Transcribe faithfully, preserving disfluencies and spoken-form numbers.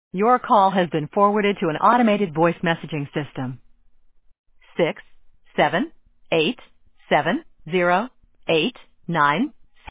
Your call has been forwarded to an automated voice messaging system. Six, seven, eight, seven, zero, eight, nine,